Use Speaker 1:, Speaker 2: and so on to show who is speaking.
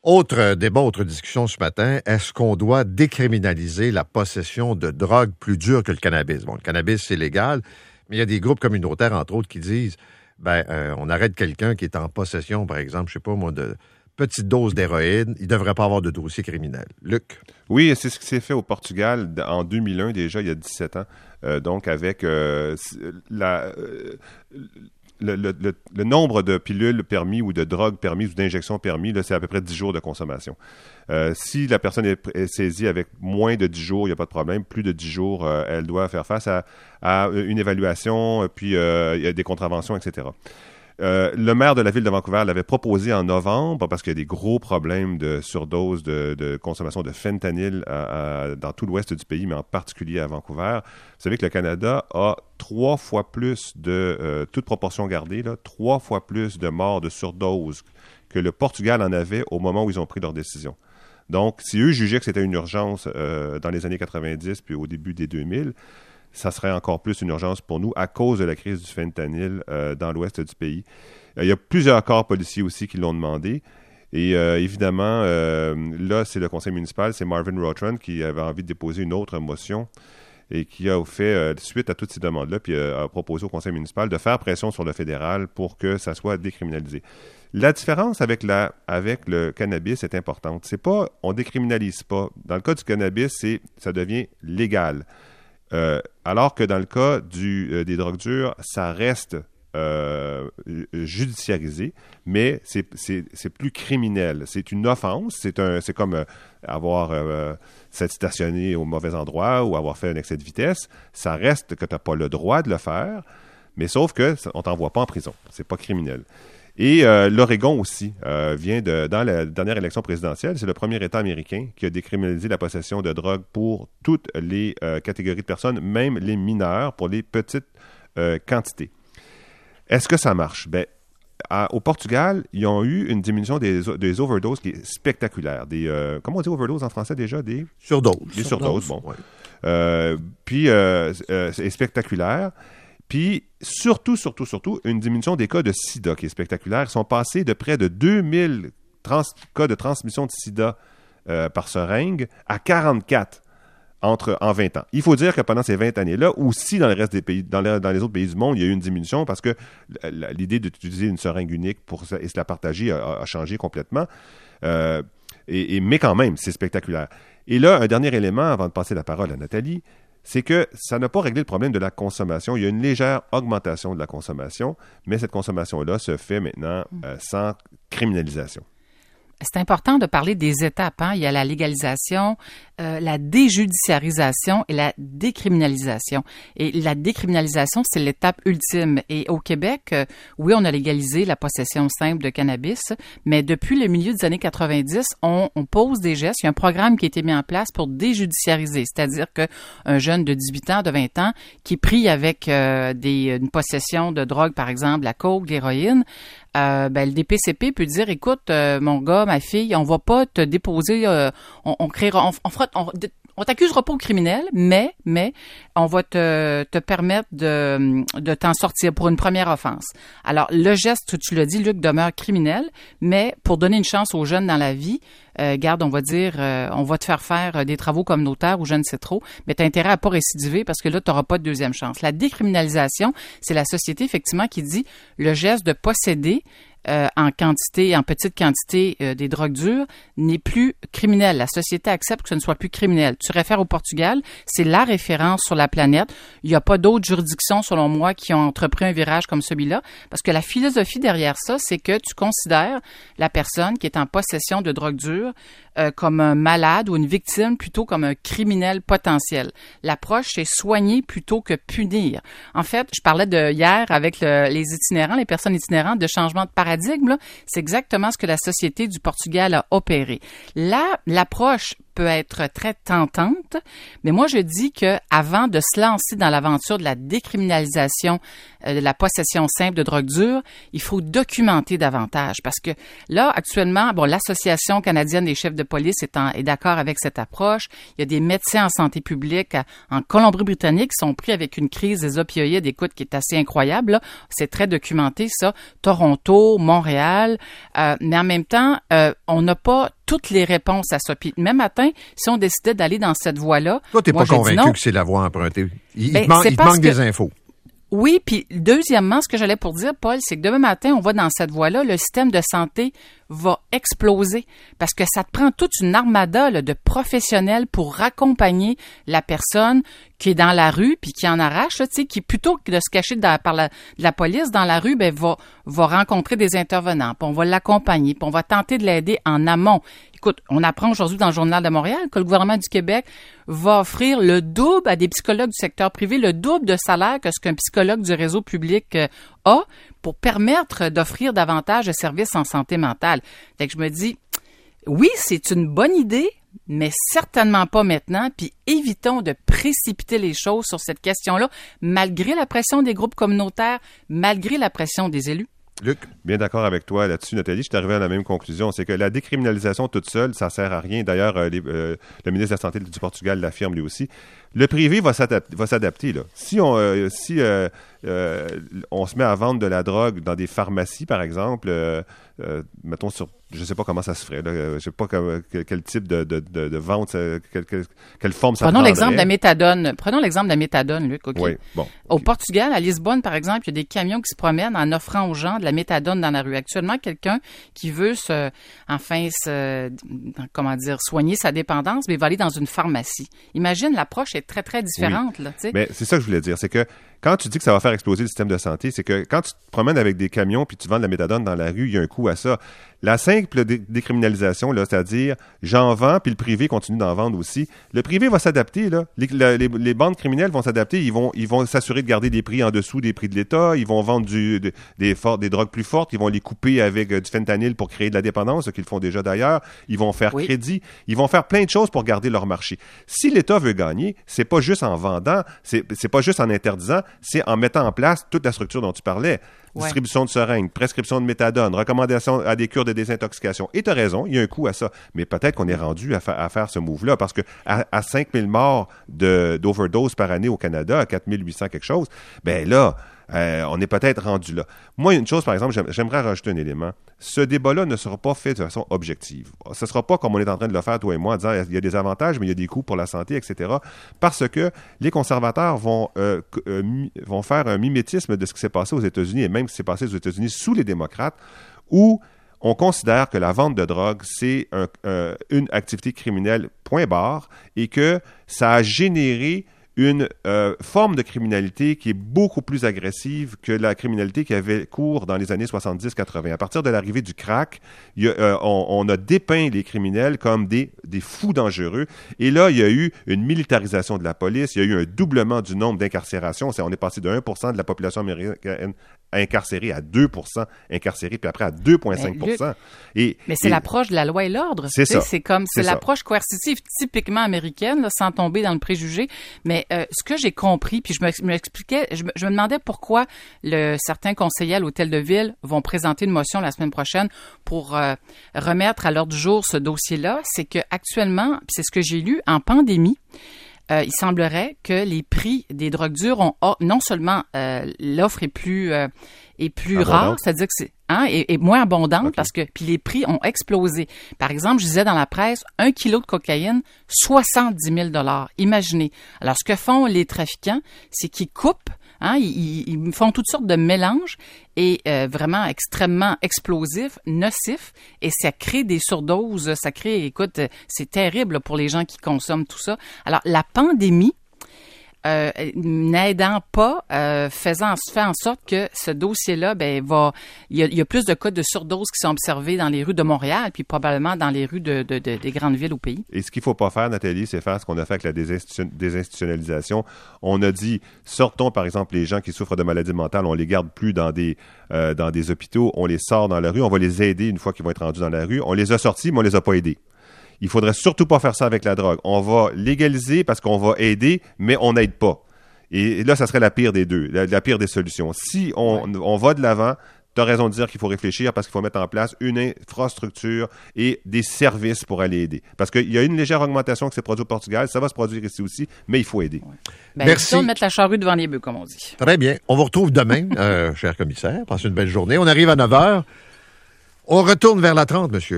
Speaker 1: Autre débat, autre discussion ce matin, est-ce qu'on doit décriminaliser la possession de drogue plus dure que le cannabis? Bon, le cannabis, c'est légal, mais il y a des groupes communautaires, entre autres, qui disent, on arrête quelqu'un qui est en possession, par exemple, je sais pas moi, de petites doses d'héroïne, il ne devrait pas avoir de dossier criminel. Luc?
Speaker 2: Oui, c'est ce qui s'est fait au Portugal en 2001, déjà, il y a 17 ans. Donc, avec le nombre de pilules permis ou de drogues permises ou d'injections permises, là, c'est à peu près 10 jours de consommation. Si la personne est saisie avec moins de 10 jours, il n'y a pas de problème. Plus de 10 jours, elle doit faire face à une évaluation, puis il y a des contraventions, etc. Le maire de la ville de Vancouver l'avait proposé en novembre parce qu'il y a des gros problèmes de surdose, de consommation de fentanyl dans tout l'ouest du pays, mais en particulier à Vancouver. Vous savez que le Canada a 3 fois plus de, toute proportion gardée, 3 fois plus de morts de surdose que le Portugal en avait au moment où ils ont pris leur décision. Donc, si eux jugeaient que c'était une urgence dans les années 90 puis au début des 2000, ça serait encore plus une urgence pour nous à cause de la crise du fentanyl dans l'ouest du pays. Il y a plusieurs corps policiers aussi qui l'ont demandé. Et évidemment, là, c'est le conseil municipal, c'est Marvin Rotran qui avait envie de déposer une autre motion et qui a fait, suite à toutes ces demandes-là, puis a proposé au conseil municipal de faire pression sur le fédéral pour que ça soit décriminalisé. La différence avec le cannabis est importante. C'est pas, on décriminalise pas. Dans le cas du cannabis, ça devient légal. Alors que dans le cas des drogues dures, ça reste judiciarisé, mais c'est plus criminel. C'est une offense. C'est comme s'être stationné au mauvais endroit ou avoir fait un excès de vitesse. Ça reste que tu n'as pas le droit de le faire, mais sauf que on t'envoie pas en prison. C'est pas criminel. Et l'Oregon aussi dans la dernière élection présidentielle, c'est le premier État américain qui a décriminalisé la possession de drogue pour toutes les catégories de personnes, même les mineurs, pour les petites quantités. Est-ce que ça marche? Au Portugal, ils ont eu une diminution des overdoses qui est spectaculaire. Comment on dit overdose en français déjà? Des
Speaker 1: surdoses.
Speaker 2: Des surdoses, bon.
Speaker 1: Ouais.
Speaker 2: Puis, c'est spectaculaire. Puis, surtout, une diminution des cas de sida qui est spectaculaire. Ils sont passés de près de 2000 cas de transmission de sida par seringue à 44 en 20 ans. Il faut dire que pendant ces 20 années-là, aussi dans le reste des pays, dans les autres pays du monde, il y a eu une diminution parce que l'idée d'utiliser une seringue unique et se la partager a changé complètement. Mais quand même, c'est spectaculaire. Et là, un dernier élément avant de passer la parole à Nathalie, c'est que ça n'a pas réglé le problème de la consommation. Il y a une légère augmentation de la consommation, mais cette consommation-là se fait maintenant sans criminalisation.
Speaker 3: C'est important de parler des étapes. Il y a la légalisation, la déjudiciarisation et la décriminalisation. Et la décriminalisation, c'est l'étape ultime. Et au Québec, oui, on a légalisé la possession simple de cannabis, mais depuis le milieu des années 90, on pose des gestes. Il y a un programme qui a été mis en place pour déjudiciariser, c'est-à-dire qu'un jeune de 18 ans, de 20 ans, qui est pris avec une possession de drogue, par exemple, la coke, l'héroïne, le DPCP peut dire, écoute, mon gars, ma fille, on va pas te déposer, on t'accusera pas au criminel, mais on va te permettre de t'en sortir pour une première offense. Alors, le geste, tu l'as dit, Luc, demeure criminel, mais pour donner une chance aux jeunes dans la vie, on va dire, on va te faire des travaux communautaires ou je ne sais trop, mais tu as intérêt à pas récidiver parce que là, tu n'auras pas de deuxième chance. La décriminalisation, c'est la société, effectivement, qui dit le geste de posséder en petite quantité des drogues dures n'est plus criminel. La société accepte que ce ne soit plus criminel. Tu réfères au Portugal, c'est la référence sur la planète. Il n'y a pas d'autres juridictions, selon moi, qui ont entrepris un virage comme celui-là, parce que la philosophie derrière ça, c'est que tu considères la personne qui est en possession de drogues dures comme un malade ou une victime plutôt comme un criminel potentiel. L'approche, c'est soigner plutôt que punir. En fait, je parlais hier avec les itinérants, les personnes itinérantes, de changement de paradigme. Là, c'est exactement ce que la société du Portugal a opéré. Là, l'approche peut être très tentante, mais moi je dis que avant de se lancer dans l'aventure de la décriminalisation de la possession simple de drogue dure, il faut documenter davantage parce que là actuellement, l'Association canadienne des chefs de police est d'accord avec cette approche. Il y a des médecins en santé publique en Colombie-Britannique qui sont pris avec une crise des opioïdes, écoute, qui est assez incroyable. Là. C'est très documenté ça. Toronto, Montréal, mais en même temps, on n'a pas toutes les réponses à ça. Puis même matin, si on décidait d'aller dans cette voie-là...
Speaker 1: Toi, t'es pas convaincu que c'est la voie empruntée. Il te manque des infos.
Speaker 3: Oui, puis deuxièmement, ce que j'allais pour dire, Paul, c'est que demain matin, on va dans cette voie-là, le système de santé va exploser parce que ça te prend toute une armada là, de professionnels pour raccompagner la personne qui est dans la rue puis qui en arrache, là, qui plutôt que de se cacher par la police dans la rue, va rencontrer des intervenants, puis on va l'accompagner, puis on va tenter de l'aider en amont. Écoute, on apprend aujourd'hui dans le Journal de Montréal que le gouvernement du Québec va offrir le double à des psychologues du secteur privé, le double de salaire que ce qu'un psychologue du réseau public a pour permettre d'offrir davantage de services en santé mentale. Fait que je me dis, oui, c'est une bonne idée, mais certainement pas maintenant, puis évitons de précipiter les choses sur cette question-là, malgré la pression des groupes communautaires, malgré la pression des élus.
Speaker 2: Luc? Bien d'accord avec toi là-dessus, Nathalie. Je suis arrivé à la même conclusion. C'est que la décriminalisation toute seule, ça sert à rien. D'ailleurs, le ministre de la Santé du Portugal l'affirme lui aussi. Le privé va s'adapter. Là. Si on se met à vendre de la drogue dans des pharmacies, par exemple, mettons je ne sais pas comment ça se ferait. Là. Je ne sais pas quel type de vente, quelle forme ça prendrait.
Speaker 3: Prenons l'exemple de la méthadone, Luc. Okay?
Speaker 2: Oui, bon.
Speaker 3: Au Portugal, à Lisbonne, par exemple, il y a des camions qui se promènent en offrant aux gens de la méthadone dans la rue. Actuellement, quelqu'un qui veut soigner sa dépendance, mais il va aller dans une pharmacie. Imagine, l'approche est très, très différente.
Speaker 2: Oui.
Speaker 3: Là, t'sais.
Speaker 2: Mais c'est ça que je voulais dire. C'est que quand tu dis que ça va faire exploser le système de santé, c'est que quand tu te promènes avec des camions puis tu vends de la méthadone dans la rue, il y a un coût à ça. La simple décriminalisation, là, c'est-à-dire j'en vends puis le privé continue d'en vendre aussi. Le privé va s'adapter. Là. Les bandes criminelles vont s'adapter. Ils vont s'assurer de garder des prix en dessous des prix de l'État. Ils vont vendre des drogues plus fortes. Ils vont les couper avec du fentanyl pour créer de la dépendance, ce qu'ils font déjà d'ailleurs. Ils vont faire crédit. Ils vont faire plein de choses pour garder leur marché. Si l'État veut gagner, c'est pas juste en vendant, c'est pas juste en interdisant, c'est en mettant en place toute la structure dont tu parlais. Distribution de seringues, prescription de méthadone, recommandation à des cures de désintoxication. Et tu as raison, il y a un coût à ça. Mais peut-être qu'on est rendu à faire ce move-là parce que à 5000 morts d'overdose par année au Canada, à 4800 quelque chose, ben là, on est peut-être rendu là. Moi, une chose, par exemple, j'aimerais rajouter un élément. Ce débat-là ne sera pas fait de façon objective. Ce ne sera pas comme on est en train de le faire, toi et moi, en disant il y a des avantages, mais il y a des coûts pour la santé, etc. Parce que les conservateurs vont faire un mimétisme de ce qui s'est passé aux États-Unis et même ce qui s'est passé aux États-Unis sous les démocrates, où on considère que la vente de drogue, c'est une activité criminelle point barre et que ça a généré une forme de criminalité qui est beaucoup plus agressive que la criminalité qui avait cours dans les années 70-80. À partir de l'arrivée du crack, on a dépeint les criminels comme des fous dangereux. Et là, il y a eu une militarisation de la police, il y a eu un doublement du nombre d'incarcérations. On est passé de 1% de la population américaine incarcérée à 2% incarcérée, puis après à 2,5%.
Speaker 3: Mais c'est l'approche de la loi et l'ordre. C'est ça. C'est l'approche coercitive typiquement américaine, là, sans tomber dans le préjugé. Mais ce que j'ai compris, puis je me demandais pourquoi certains conseillers à l'Hôtel de Ville vont présenter une motion la semaine prochaine pour remettre à l'ordre du jour ce dossier-là. C'est qu'actuellement, c'est ce que j'ai lu, en pandémie, il semblerait que les prix des drogues dures non seulement l'offre est plus rare, c'est-à-dire que est moins abondante parce que puis les prix ont explosé. Par exemple, je disais dans la presse, 1 kilo de cocaïne, 70 000 $. Imaginez. Alors, ce que font les trafiquants, c'est qu'ils coupent, ils font toutes sortes de mélanges et vraiment extrêmement explosifs, nocifs, et ça crée des surdoses. Écoute, c'est terrible pour les gens qui consomment tout ça. Alors, la pandémie, n'aidant pas, fait en sorte que ce dossier-là, il y a plus de cas de surdose qui sont observés dans les rues de Montréal, puis probablement dans les rues des grandes villes au pays. Et
Speaker 2: ce qu'il ne faut pas faire, Nathalie, c'est faire ce qu'on a fait avec la désinstitutionnalisation. On a dit, sortons par exemple les gens qui souffrent de maladies mentales, on les garde plus dans des hôpitaux, on les sort dans la rue, on va les aider une fois qu'ils vont être rendus dans la rue. On les a sortis, mais on les a pas aidés. Il faudrait surtout pas faire ça avec la drogue. On va légaliser parce qu'on va aider, mais on n'aide pas. Et là, ça serait la pire des deux, la pire des solutions. Si on va de l'avant, tu as raison de dire qu'il faut réfléchir parce qu'il faut mettre en place une infrastructure et des services pour aller aider. Parce qu'il y a une légère augmentation qui s'est produite au Portugal, ça va se produire ici aussi, mais il faut aider.
Speaker 3: Ouais. Ben,
Speaker 1: merci.
Speaker 3: De mettre la charrue devant les bœufs, comme on dit.
Speaker 1: Très bien. On vous retrouve demain, cher commissaire. Passez une belle journée. On arrive à 9h. On retourne vers la 30, monsieur.